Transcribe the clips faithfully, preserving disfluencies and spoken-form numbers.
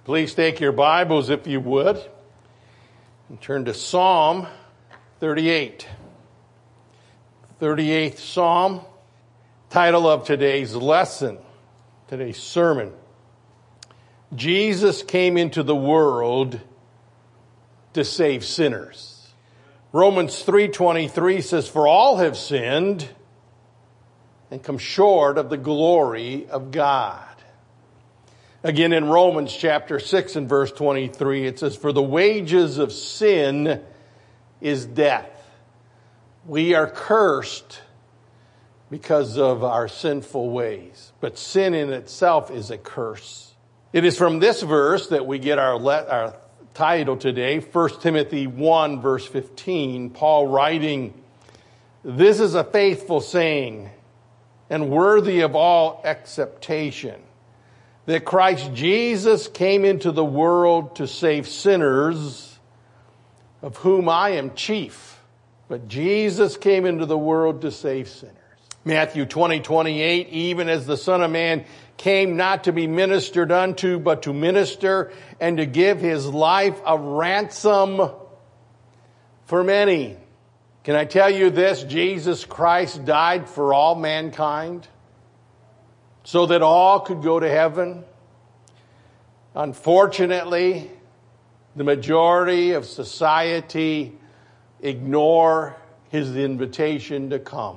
Please take your Bibles, if you would, and turn to Psalm thirty-eight. thirty-eighth Psalm, title of today's lesson, today's sermon. Jesus came into the world to save sinners. Romans three twenty-three says, "For all have sinned and come short of the glory of God." Again, in Romans chapter six and verse twenty-three, it says, "For the wages of sin is death." We are cursed because of our sinful ways, but sin in itself is a curse. It is from this verse that we get our, le- our title today, First Timothy one verse fifteen, Paul writing, "This is a faithful saying and worthy of all acceptation, that Christ Jesus came into the world to save sinners, of whom I am chief. But Jesus came into the world to save sinners." Matthew twenty twenty-eight, "Even as the Son of Man came not to be ministered unto, but to minister and to give his life a ransom for many." Can I tell you this? Jesus Christ died for all mankind, so that all could go to heaven. Unfortunately, the majority of society ignore his invitation to come.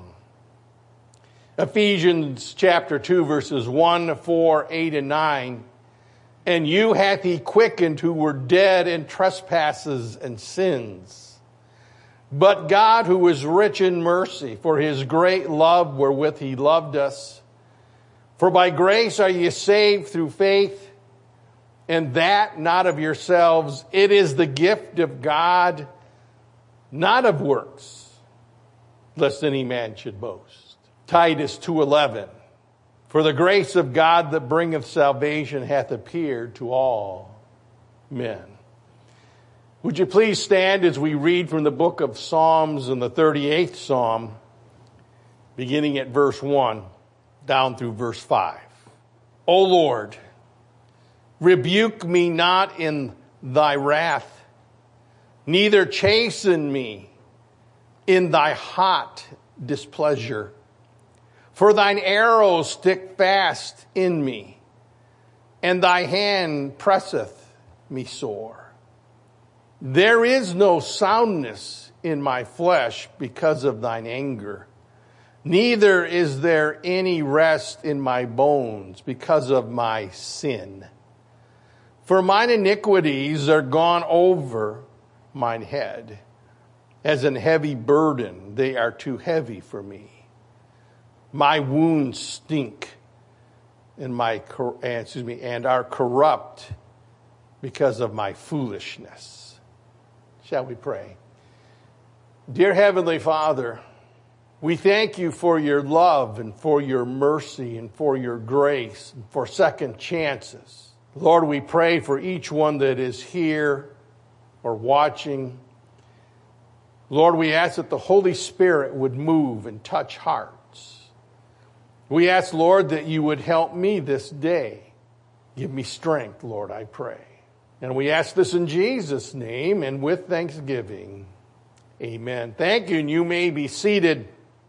Ephesians chapter two verses one, four, eight, and nine. "And you hath he quickened who were dead in trespasses and sins. But God, who is rich in mercy, for his great love wherewith he loved us. For by grace are ye saved through faith, and that not of yourselves. It is the gift of God, not of works, lest any man should boast." Titus two eleven. "For the grace of God that bringeth salvation hath appeared to all men." Would you please stand as we read from the book of Psalms in the thirty-eighth Psalm, beginning at verse one, down through verse five. "O Lord, rebuke me not in thy wrath, neither chasten me in thy hot displeasure. For thine arrows stick fast in me, and thy hand presseth me sore. There is no soundness in my flesh because of thine anger, neither is there any rest in my bones because of my sin. For mine iniquities are gone over mine head. As an heavy burden, they are too heavy for me. My wounds stink and my excuse me and are corrupt because of my foolishness." Shall we pray? Dear Heavenly Father, we thank you for your love and for your mercy and for your grace and for second chances. Lord, we pray for each one that is here or watching. Lord, we ask that the Holy Spirit would move and touch hearts. We ask, Lord, that you would help me this day. Give me strength, Lord, I pray. And we ask this in Jesus' name and with thanksgiving. Amen. Thank you, and you may be seated.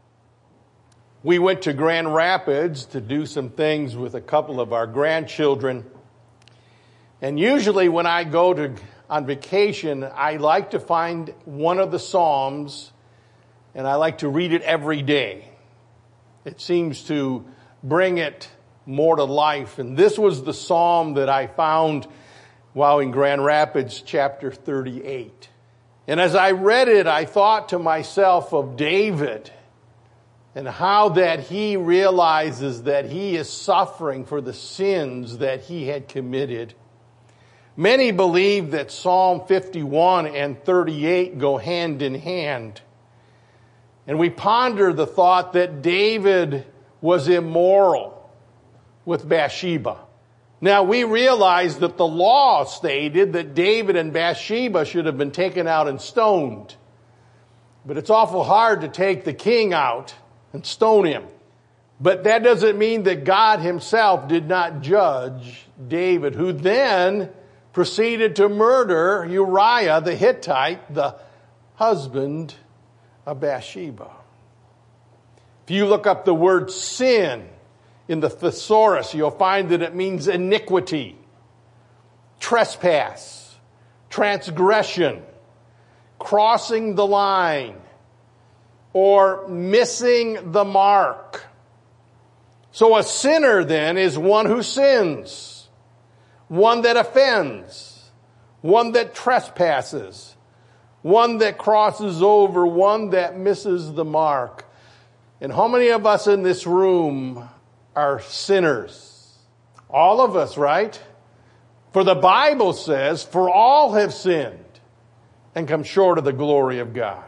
We went to Grand Rapids to do some things with a couple of our grandchildren. And usually when I go to on vacation, I like to find one of the Psalms, and I like to read it every day. It seems to bring it more to life. And this was the Psalm that I found while in Grand Rapids, chapter thirty-eight. And as I read it, I thought to myself of David and how that he realizes that he is suffering for the sins that he had committed. Many believe that Psalm fifty-one and thirty-eight go hand in hand. And we ponder the thought that David was immoral with Bathsheba. Now, we realize that the law stated that David and Bathsheba should have been taken out and stoned. But it's awful hard to take the king out and stone him. But that doesn't mean that God himself did not judge David, who then proceeded to murder Uriah the Hittite, the husband of Bathsheba. If you look up the word sin in the thesaurus, you'll find that it means iniquity, trespass, transgression, crossing the line, or missing the mark. So a sinner then is one who sins, one that offends, one that trespasses, one that crosses over, one that misses the mark. And how many of us in this room are sinners? All of us, right? For the Bible says, for all have sinned and come short of the glory of God.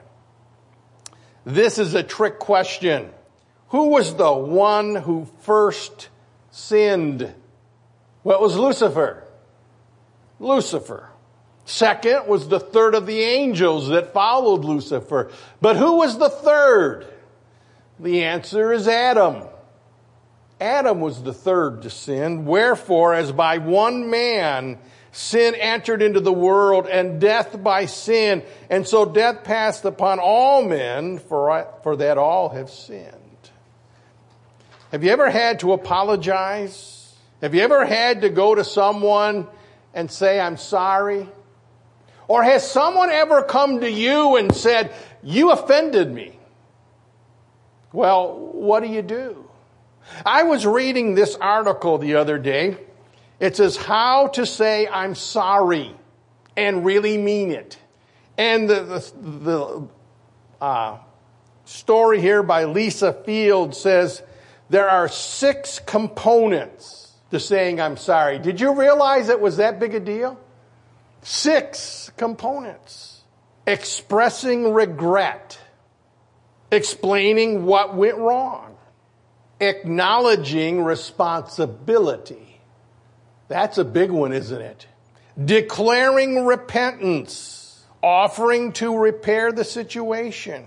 This is a trick question. Who was the one who first sinned? Well, it was Lucifer. Lucifer. Second was the third of the angels that followed Lucifer. But who was the third? The answer is Adam. Adam was the third to sin. Wherefore, as by one man sin entered into the world, and death by sin, and so death passed upon all men, for, for that all have sinned. Have you ever had to apologize? Have you ever had to go to someone and say, I'm sorry? Or has someone ever come to you and said, you offended me? Well, what do you do? I was reading this article the other day. It says how to say I'm sorry and really mean it. And the, the, the uh, story here by Lisa Field says there are six components to saying I'm sorry. Did you realize it was that big a deal? Six components. Expressing regret. Explaining what went wrong. Acknowledging responsibility. That's a big one, isn't it? Declaring repentance. Offering to repair the situation.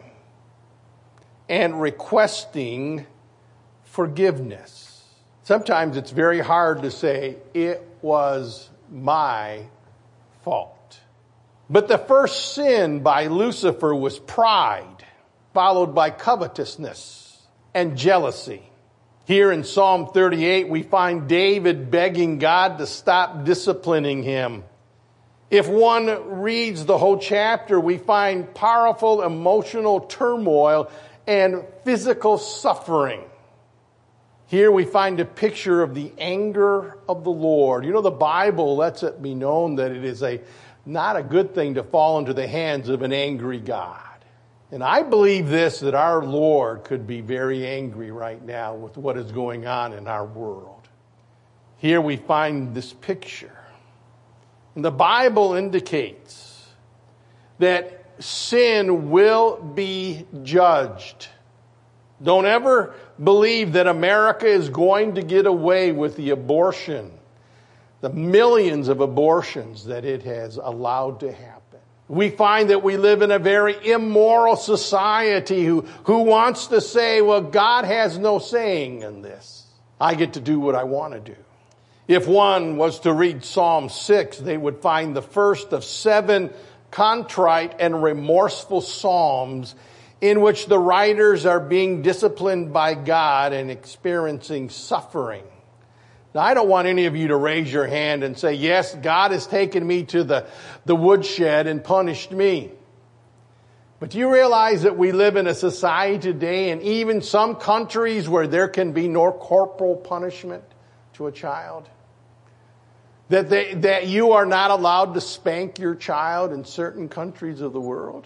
And requesting forgiveness. Sometimes it's very hard to say, it was my fault. But the first sin by Lucifer was pride, followed by covetousness and jealousy. Here in Psalm thirty-eight, we find David begging God to stop disciplining him. If one reads the whole chapter, we find powerful emotional turmoil and physical suffering. Here we find a picture of the anger of the Lord. You know, the Bible lets it be known that it is a not a good thing to fall into the hands of an angry God. And I believe this, that our Lord could be very angry right now with what is going on in our world. Here we find this picture. And the Bible indicates that sin will be judged. Don't ever believe that America is going to get away with the abortion, the millions of abortions that it has allowed to happen. We find that we live in a very immoral society who, who wants to say, well, God has no saying in this. I get to do what I want to do. If one was to read Psalm six, they would find the first of seven contrite and remorseful psalms in which the writers are being disciplined by God and experiencing suffering. Now, I don't want any of you to raise your hand and say, yes, God has taken me to the, the woodshed and punished me. But do you realize that we live in a society today, and even some countries where there can be no corporal punishment to a child? That, they, that you are not allowed to spank your child in certain countries of the world?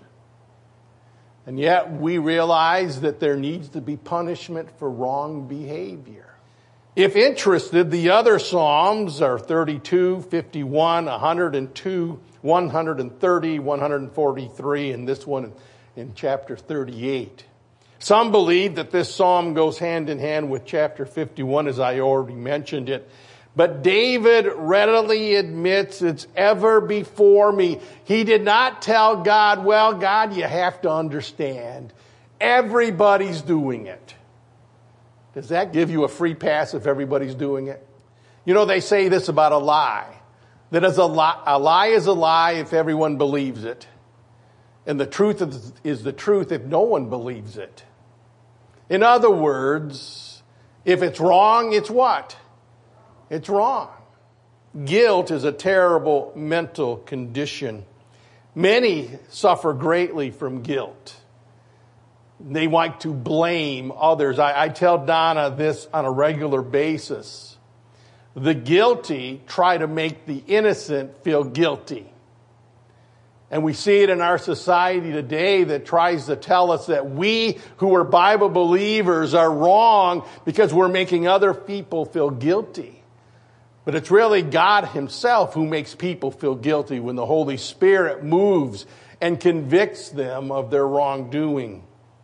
And yet we realize that there needs to be punishment for wrong behavior. If interested, the other Psalms are thirty-two, fifty-one, one hundred two, one hundred thirty, one hundred forty-three, and this one in chapter thirty-eight. Some believe that this psalm goes hand in hand with chapter fifty-one, as I already mentioned it. But David readily admits it's ever before me. He did not tell God, well, God, you have to understand, everybody's doing it. Does that give you a free pass if everybody's doing it? You know, they say this about a lie, That is a lie, a lie is a lie if everyone believes it. And the truth is the truth if no one believes it. In other words, if it's wrong, it's what? It's wrong. Guilt is a terrible mental condition. Many suffer greatly from guilt. They like to blame others. I, I tell Donna this on a regular basis. The guilty try to make the innocent feel guilty. And we see it in our society today that tries to tell us that we who are Bible believers are wrong because we're making other people feel guilty. But it's really God himself who makes people feel guilty when the Holy Spirit moves and convicts them of their wrongdoing.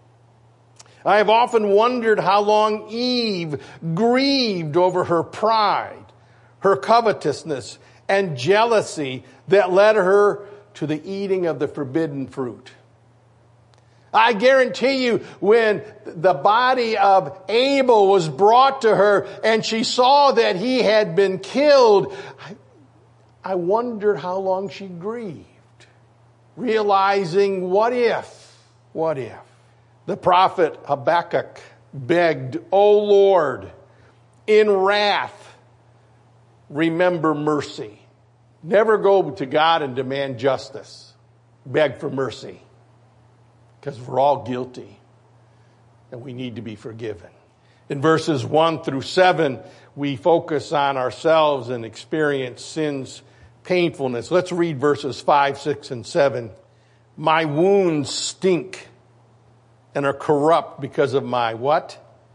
I have often wondered how long Eve grieved over her pride, her covetousness, and jealousy that led her to the eating of the forbidden fruit. I guarantee you, when the body of Abel was brought to her and she saw that he had been killed, I, I wondered how long she grieved, realizing what if, what if. The prophet Habakkuk begged, "O Lord, in wrath, remember mercy." Never go to God and demand justice. Beg for mercy. Because we're all guilty. And we need to be forgiven. In verses one through seven, we focus on ourselves and experience sin's painfulness. Let's read verses five, six, and seven. My wounds stink and are corrupt because of my what?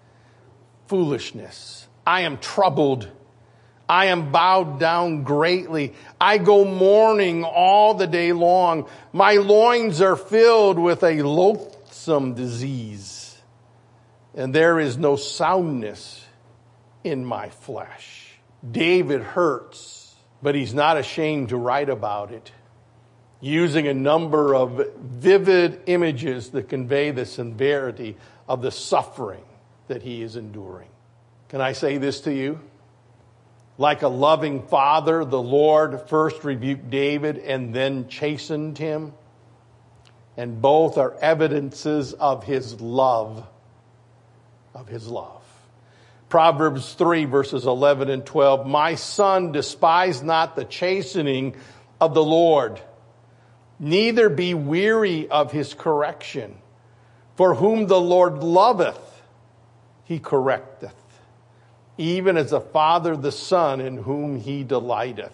Foolishness. I am troubled. I am bowed down greatly. I go mourning all the day long. My loins are filled with a loathsome disease, and there is no soundness in my flesh. David hurts, but he's not ashamed to write about it, using a number of vivid images that convey the severity of the suffering that he is enduring. Can I say this to you? Like a loving father, the Lord first rebuked David and then chastened him. And both are evidences of his love, of his love. Proverbs three, verses eleven and twelve. My son, despise not the chastening of the Lord, neither be weary of his correction. For whom the Lord loveth, he correcteth, even as a father the son in whom he delighteth.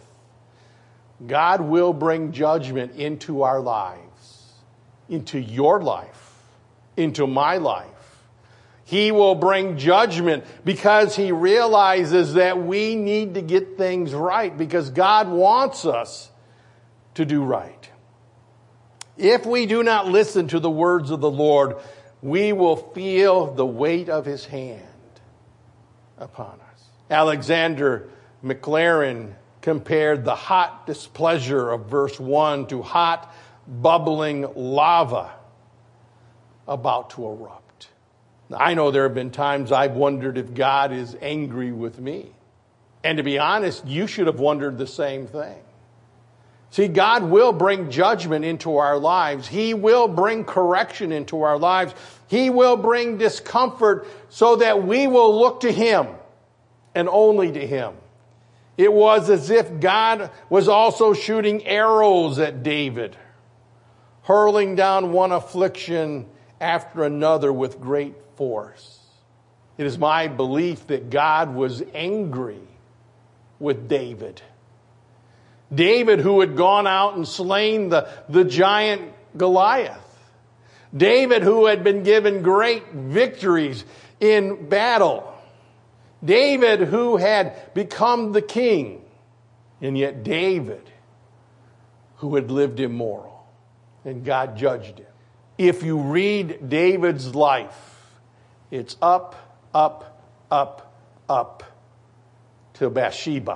God will bring judgment into our lives, into your life, into my life. He will bring judgment because he realizes that we need to get things right, because God wants us to do right. If we do not listen to the words of the Lord, we will feel the weight of his hand upon us. Alexander McLaren compared the hot displeasure of verse one to hot, bubbling lava about to erupt. Now, I know there have been times I've wondered if God is angry with me. And to be honest, you should have wondered the same thing. See, God will bring judgment into our lives. He will bring correction into our lives. He will bring discomfort so that we will look to him and only to him. It was as if God was also shooting arrows at David, hurling down one affliction after another with great force. It is my belief that God was angry with David. David, who had gone out and slain the, the giant Goliath. David, who had been given great victories in battle. David, who had become the king. And yet David, who had lived immoral. And God judged him. If you read David's life, it's up, up, up, up to Bathsheba.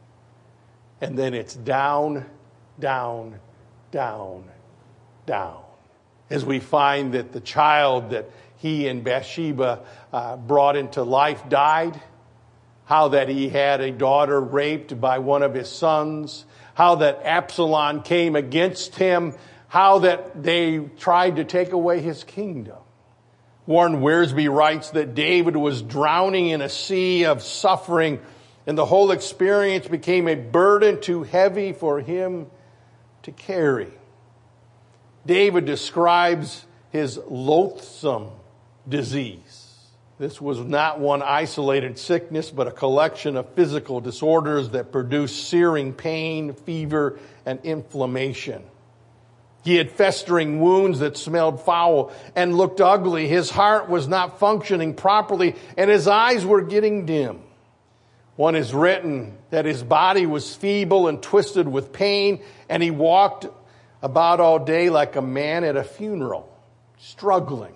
And then it's down, down, down, down. As we find that the child that he and Bathsheba uh, brought into life died. How that he had a daughter raped by one of his sons. how that Absalom came against him, how that they tried to take away his kingdom. Warren Wiersbe writes that David was drowning in a sea of suffering, and the whole experience became a burden too heavy for him to carry. David describes his loathsome disease. This was not one isolated sickness, but a collection of physical disorders that produced searing pain, fever, and inflammation. He had festering wounds that smelled foul and looked ugly. His heart was not functioning properly, and his eyes were getting dim. One is written that his body was feeble and twisted with pain, and he walked about all day like a man at a funeral, struggling.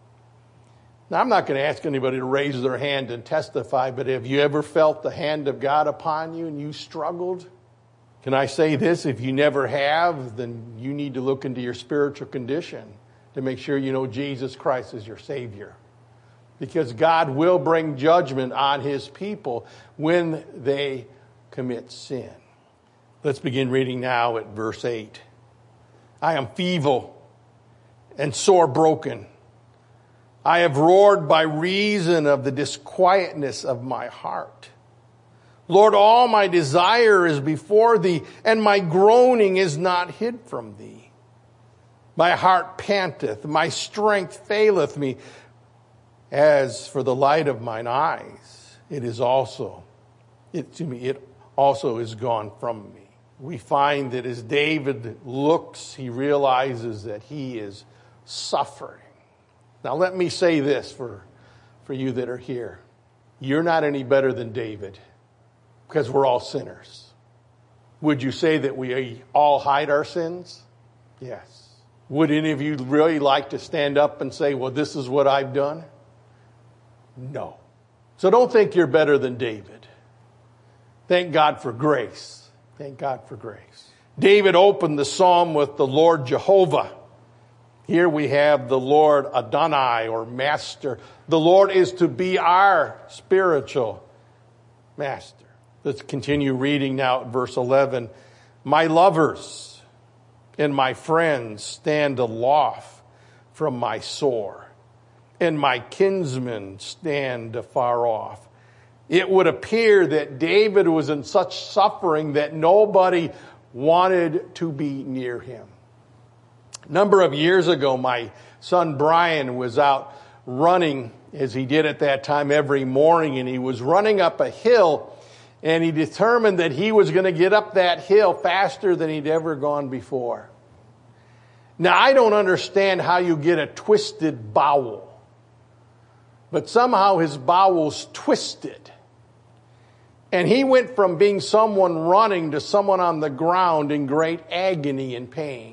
Now, I'm not going to ask anybody to raise their hand and testify, but have you ever felt the hand of God upon you and you struggled? Can I say this? If you never have, then you need to look into your spiritual condition to make sure you know Jesus Christ is your Savior. Because God will bring judgment on his people when they commit sin. Let's begin reading now at verse eight. I am feeble and sore broken. I have roared by reason of the disquietness of my heart. Lord, all my desire is before thee, and my groaning is not hid from thee. My heart panteth, my strength faileth me. As for the light of mine eyes, it is also, it, to me, it also is gone from me. We find that as David looks, he realizes that he is suffering. Now let me say this for, for you that are here. You're not any better than David, because we're all sinners. Would you say that we all hide our sins? Yes. Would any of you really like to stand up and say, well, this is what I've done? No. So don't think you're better than David. Thank God for grace. Thank God for grace. David opened the psalm with the Lord Jehovah. Here we have the Lord Adonai, or Master. The Lord is to be our spiritual master. Let's continue reading now at verse eleven. My lovers and my friends stand aloft from my sore, and my kinsmen stand afar off. It would appear that David was in such suffering that nobody wanted to be near him. A number of years ago, my son Brian was out running, as he did at that time every morning, and he was running up a hill, and he determined that he was going to get up that hill faster than he'd ever gone before. Now, I don't understand how you get a twisted bowel, but somehow his bowels twisted. And he went from being someone running to someone on the ground in great agony and pain.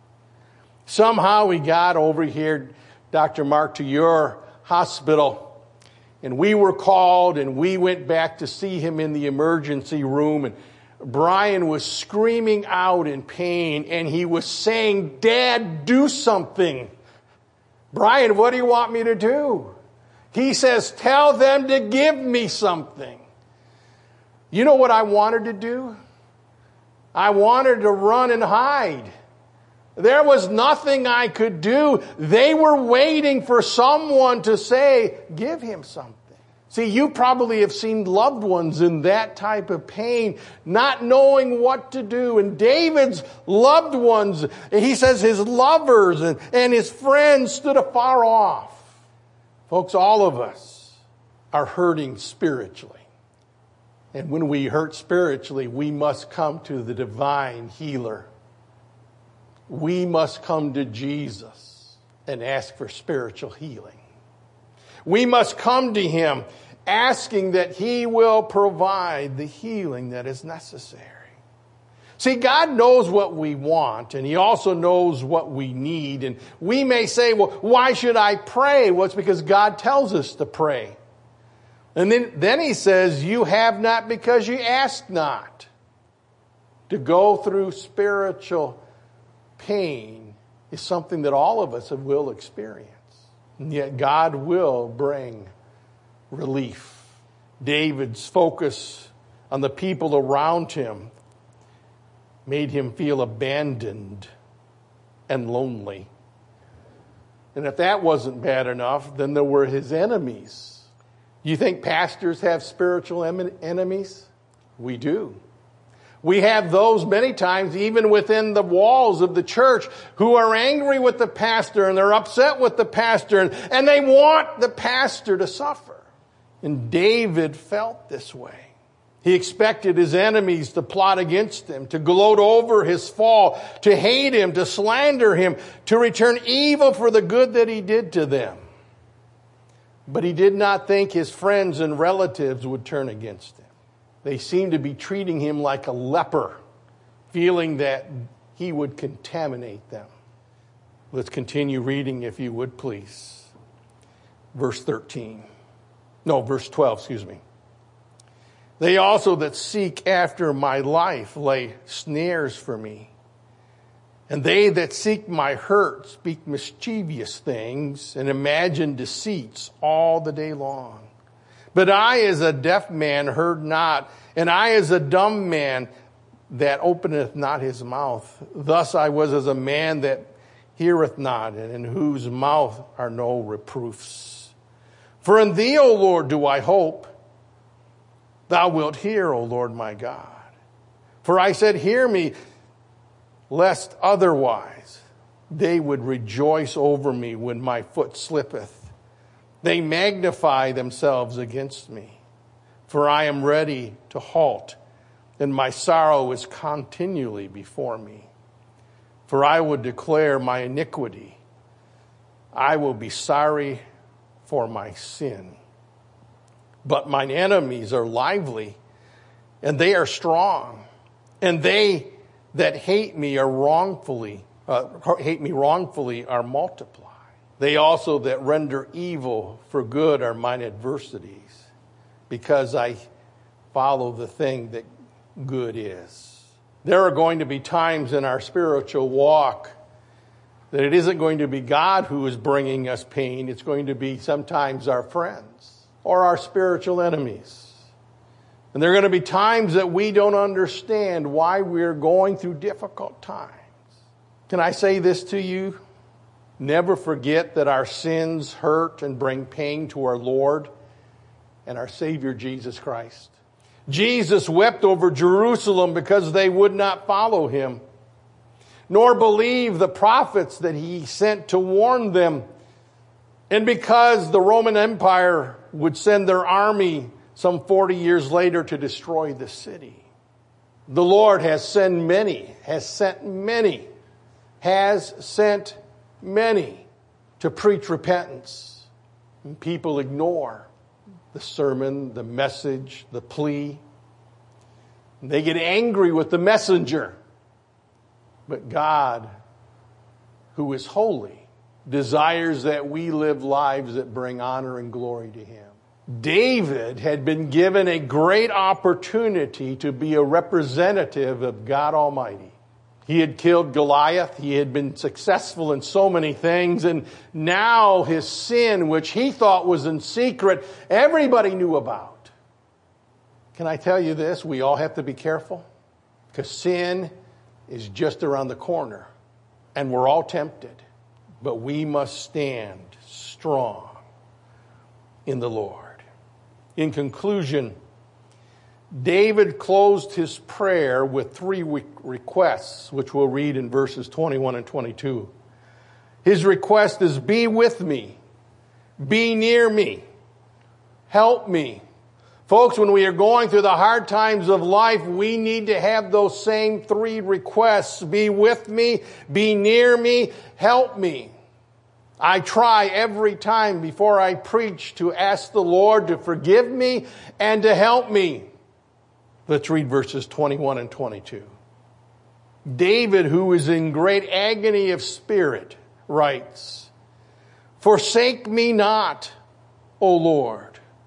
Somehow he got over here, Doctor Mark, to your hospital, and we were called, and we went back to see him in the emergency room, and Brian was screaming out in pain, and he was saying, Dad, do something. Brian, what do you want me to do? He says, tell them to give me something. You know what I wanted to do? I wanted to run and hide. There was nothing I could do. They were waiting for someone to say, give him something. See, you probably have seen loved ones in that type of pain, not knowing what to do. And David's loved ones, he says his lovers and, and his friends stood afar off. Folks, all of us are hurting spiritually. And when we hurt spiritually, we must come to the divine healer. We must come to Jesus and ask for spiritual healing. We must come to him asking that he will provide the healing that is necessary. See, God knows what we want, and he also knows what we need. And we may say, well, why should I pray? Well, it's because God tells us to pray. And then, then he says, you have not because you ask not. To go through spiritual pain is something that all of us will experience. And yet God will bring relief. David's focus on the people around him made him feel abandoned and lonely. And if that wasn't bad enough, then there were his enemies. You think pastors have spiritual em- enemies? We do. We have those many times, even within the walls of the church, who are angry with the pastor and they're upset with the pastor and, and they want the pastor to suffer. And David felt this way. He expected his enemies to plot against him, to gloat over his fall, to hate him, to slander him, to return evil for the good that he did to them. But he did not think his friends and relatives would turn against him. They seemed to be treating him like a leper, feeling that he would contaminate them. Let's continue reading, if you would, please. Verse thirteen. No, verse twelve, excuse me. They also that seek after my life lay snares for me. And they that seek my hurt speak mischievous things and imagine deceits all the day long. But I as a deaf man heard not, and I as a dumb man that openeth not his mouth. Thus I was as a man that heareth not, and in whose mouth are no reproofs. For in thee, O Lord, do I hope. Thou wilt hear, O Lord my God. For I said, hear me, lest otherwise they would rejoice over me when my foot slippeth. They magnify themselves against me. For I am ready to halt, and my sorrow is continually before me. For I would declare my iniquity. I will be sorry for my sin. But mine enemies are lively, and they are strong, and they that hate me are wrongfully, uh, hate me wrongfully are multiplied. They also that render evil for good are mine adversities, because I follow the thing that good is. There are going to be times in our spiritual walk that it isn't going to be God who is bringing us pain. It's going to be sometimes our friends or our spiritual enemies. And there are going to be times that we don't understand why we're going through difficult times. Can I say this to you? Never forget that our sins hurt and bring pain to our Lord and our Savior Jesus Christ. Jesus wept over Jerusalem because they would not follow him, nor believe the prophets that he sent to warn them, and because the Roman Empire would send their army some forty years later to destroy the city. The Lord has sent many, has sent many, has sent many to preach repentance. And people ignore the sermon, the message, the plea. They get angry with the messenger. But God, who is holy, desires that we live lives that bring honor and glory to him. David had been given a great opportunity to be a representative of God Almighty. He had killed Goliath. He had been successful in so many things. And now his sin, which he thought was in secret, everybody knew about. Can I tell you this? We all have to be careful, because sin is just around the corner, and we're all tempted. But we must stand strong in the Lord. In conclusion, David closed his prayer with three requests, which we'll read in verses twenty-one and twenty-two. His request is, be with me, be near me, help me. Folks, when we are going through the hard times of life, we need to have those same three requests. Be with me, be near me, help me. I try every time before I preach to ask the Lord to forgive me and to help me. Let's read verses twenty-one and twenty-two. David, who is in great agony of spirit, writes, forsake me not, O Lord.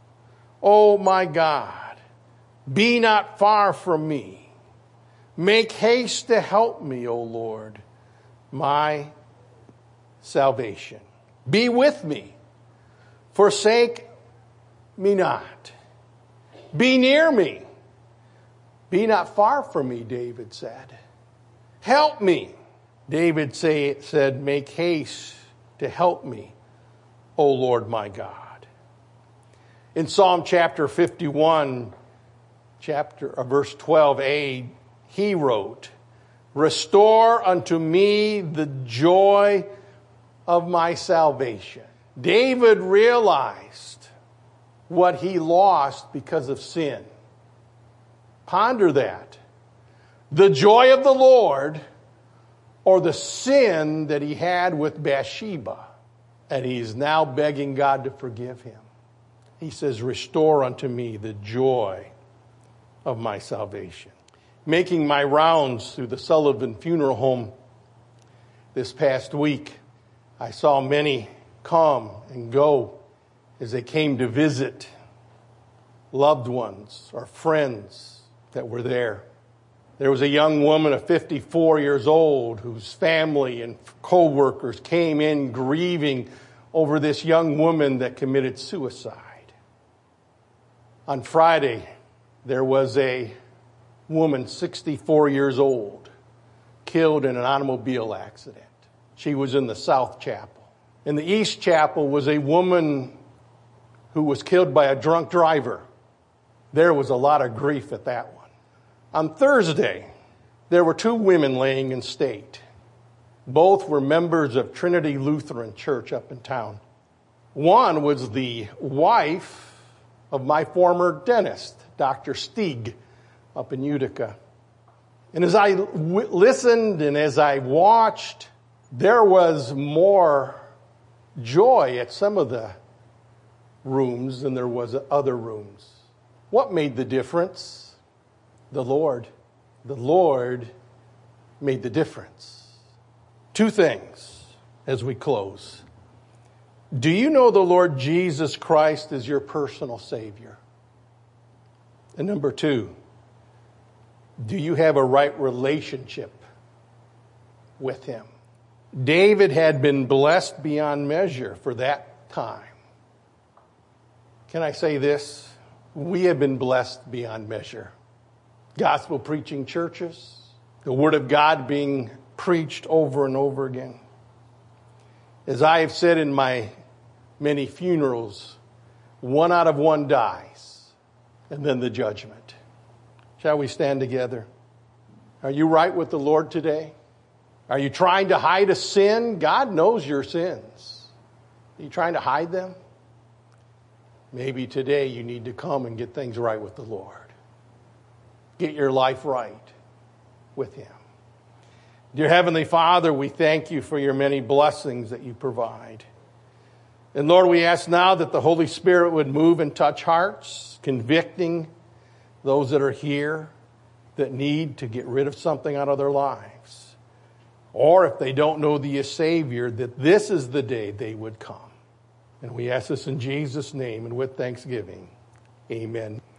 O my God, be not far from me. Make haste to help me, O Lord, my salvation. Be with me. Forsake me not. Be near me. Be not far from me, David said. help me. David say, said, make haste to help me, O Lord my God. In Psalm chapter fifty-one, chapter uh, verse twelve a, he wrote, restore unto me the joy of my salvation. David realized what he lost because of sin. Ponder that. The joy of the Lord, or the sin that he had with Bathsheba. And he's now begging God to forgive him. He says, restore unto me the joy of my salvation. Making my rounds through the Sullivan Funeral Home this past week, I saw many come and go as they came to visit loved ones or friends that were there. There was a young woman of fifty-four years old whose family and co-workers came in grieving over this young woman that committed suicide. On Friday, there was a woman, sixty-four years old, killed in an automobile accident. She was in the South Chapel. In the East Chapel was a woman who was killed by a drunk driver. There was a lot of grief at that one. On Thursday, there were two women laying in state. Both were members of Trinity Lutheran Church up in town. One was the wife of my former dentist, Doctor Stieg, up in Utica. And as I w- listened and as I watched, there was more joy at some of the rooms than there was at other rooms. What made the difference? The Lord. The Lord made the difference. Two things as we close. Do you know the Lord Jesus Christ as your personal Savior? And number two, do you have a right relationship with Him? David had been blessed beyond measure for that time. Can I say this? We have been blessed beyond measure. Gospel preaching churches, the Word of God being preached over and over again. As I have said in my many funerals, one out of one dies, and then the judgment. Shall we stand together? Are you right with the Lord today? Are you trying to hide a sin? God knows your sins. Are you trying to hide them? Maybe today you need to come and get things right with the Lord. Get your life right with Him. Dear Heavenly Father, we thank you for your many blessings that you provide. And Lord, we ask now that the Holy Spirit would move and touch hearts, convicting those that are here that need to get rid of something out of their lives. Or if they don't know thee as Savior, that this is the day they would come. And we ask this in Jesus' name and with thanksgiving. Amen.